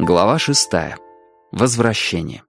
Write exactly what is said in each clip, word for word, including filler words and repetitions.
Глава шестая. Возвращение.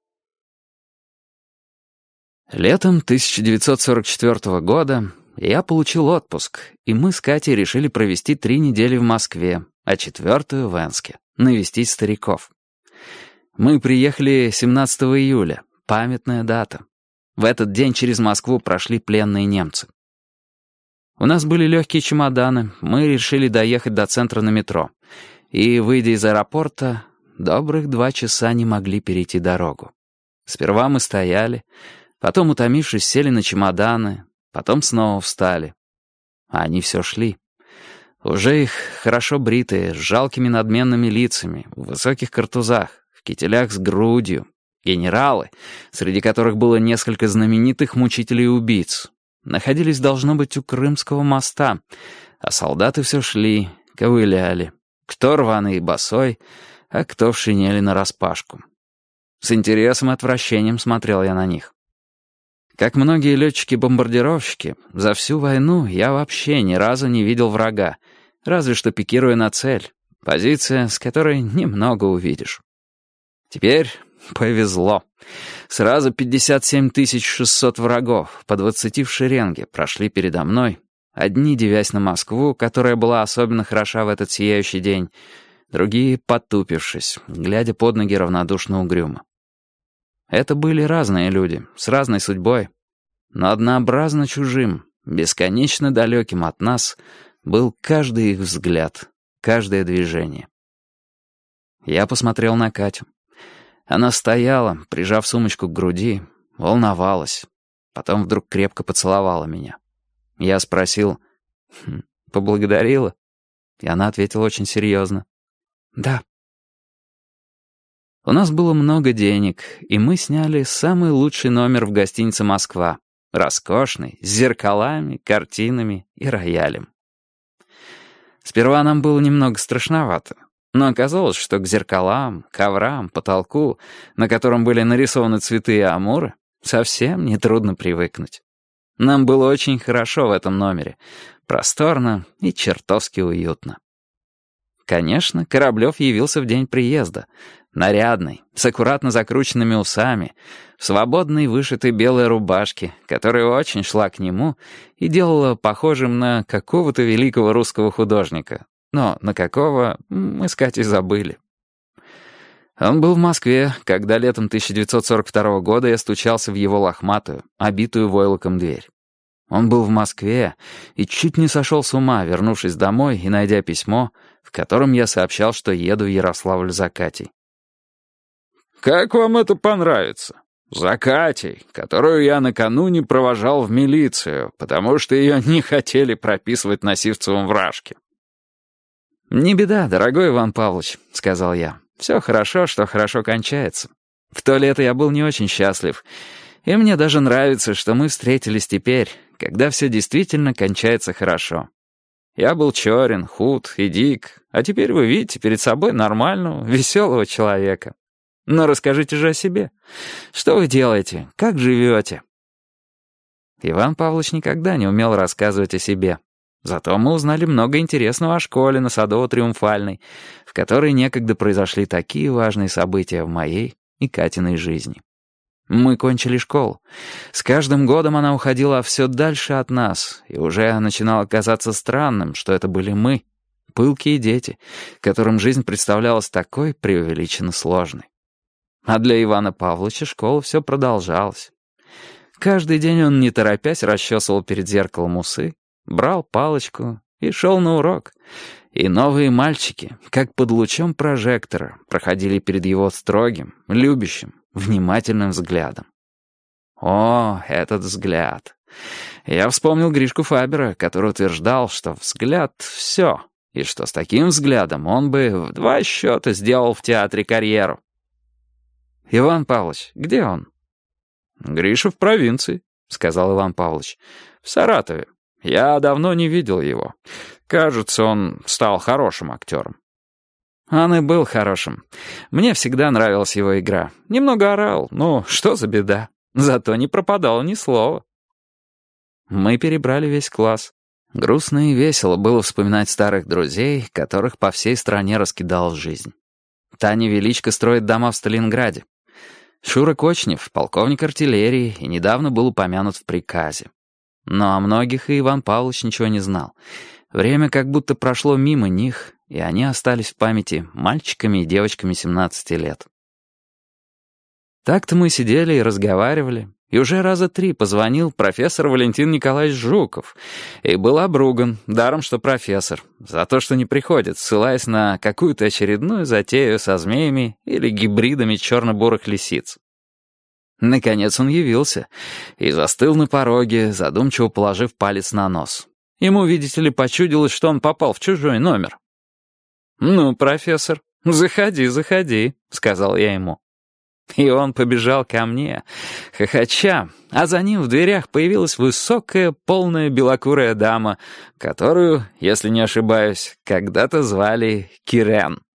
Летом тысяча девятьсот сорок четвёртого года я получил отпуск, и мы с Катей решили провести три недели в Москве, а четвертую в Энске, навестить стариков. Мы приехали семнадцатого июля, памятная дата. В этот день через Москву прошли пленные немцы. У нас были легкие чемоданы, мы решили доехать до центра на метро. И, выйдя из аэропорта, добрых два часа не могли перейти дорогу. Сперва мы стояли, потом, утомившись, сели на чемоданы, потом снова встали. А они все шли. Уже их хорошо бритые, с жалкими надменными лицами, в высоких картузах, в кителях с грудью. Генералы, среди которых было несколько знаменитых мучителей и убийц, находились, должно быть, у Крымского моста, а солдаты все шли, ковыляли. Кто рваный и босой, а кто в шинели нараспашку. С интересом и отвращением смотрел я на них. Как многие летчики-бомбардировщики, за всю войну я вообще ни разу не видел врага, разве что пикируя на цель, позиция, с которой немного увидишь. Теперь повезло. Сразу пятьдесят семь тысяч шестьсот врагов по двадцати в шеренге прошли передо мной, одни девясь на Москву, которая была особенно хороша в этот сияющий день, другие потупившись, глядя под ноги равнодушно угрюмо. Это были разные люди, с разной судьбой, но однообразно чужим, бесконечно далеким от нас был каждый их взгляд, каждое движение. Я посмотрел на Катю. Она стояла, прижав сумочку к груди, волновалась, потом вдруг крепко поцеловала меня. Я спросил: «Хм, поблагодарила?» И она ответила очень серьезно: «Да». У нас было много денег, и мы сняли самый лучший номер в гостинице «Москва», роскошный, с зеркалами, картинами и роялем. Сперва нам было немного страшновато, но оказалось, что к зеркалам, коврам, потолку, на котором были нарисованы цветы и амуры, совсем нетрудно привыкнуть. Нам было очень хорошо в этом номере, просторно и чертовски уютно. Конечно, Кораблев явился в день приезда, нарядный, с аккуратно закрученными усами, в свободной вышитой белой рубашке, которая очень шла к нему и делала похожим на какого-то великого русского художника, но на какого мы с Катей забыли. Он был в Москве, когда летом тысяча девятьсот сорок второго года я стучался в его лохматую, обитую войлоком дверь. Он был в Москве и чуть не сошел с ума, вернувшись домой и найдя письмо, в котором я сообщал, что еду в Ярославль за Катей. «Как вам это понравится? За Катей, которую я накануне провожал в милицию, потому что ее не хотели прописывать на Сивцевом вражке». «Не беда, дорогой Иван Павлович», — сказал я. «Все хорошо, что хорошо кончается. В то лето я был не очень счастлив, и мне даже нравится, что мы встретились теперь, когда все действительно кончается хорошо. Я был черен, худ и дик, а теперь вы видите перед собой нормального, веселого человека. Но расскажите же о себе. Что вы делаете? Как живете?» Иван Павлович никогда не умел рассказывать о себе. Зато мы узнали много интересного о школе на Садово-Триумфальной, в которой некогда произошли такие важные события в моей и Катиной жизни. Мы кончили школу. С каждым годом она уходила все дальше от нас, и уже начинало казаться странным, что это были мы, пылкие дети, которым жизнь представлялась такой преувеличенно сложной. А для Ивана Павловича школа все продолжалась. Каждый день он, не торопясь, расчесывал перед зеркалом усы, брал палочку и шел на урок. И новые мальчики, как под лучом прожектора, проходили перед его строгим, любящим, внимательным взглядом. О, этот взгляд! Я вспомнил Гришку Фабера, который утверждал, что взгляд — все, и что с таким взглядом он бы в два счета сделал в театре карьеру. «Иван Павлович, где он?» «Гриша в провинции», — сказал Иван Павлович. «В Саратове. Я давно не видел его. Кажется, он стал хорошим актером». Он и был хорошим. Мне всегда нравилась его игра. Немного орал, ну, что за беда. Зато не пропадало ни слова. Мы перебрали весь класс. Грустно и весело было вспоминать старых друзей, которых по всей стране раскидала жизнь. Таня Величко строит дома в Сталинграде. Шура Кочнев — полковник артиллерии и недавно был упомянут в приказе. Но о многих и Иван Павлович ничего не знал. Время как будто прошло мимо них, и они остались в памяти мальчиками и девочками семнадцати лет. Так-то мы сидели и разговаривали, и уже раза три позвонил профессор Валентин Николаевич Жуков, и был обруган, даром что профессор, за то, что не приходит, ссылаясь на какую-то очередную затею со змеями или гибридами черно-бурых лисиц. Наконец он явился и застыл на пороге, задумчиво положив палец на нос. Ему, видите ли, почудилось, что он попал в чужой номер. «Ну, профессор, заходи, заходи», — сказал я ему. И он побежал ко мне, хохоча, а за ним в дверях появилась высокая, полная белокурая дама, которую, если не ошибаюсь, когда-то звали Кирен.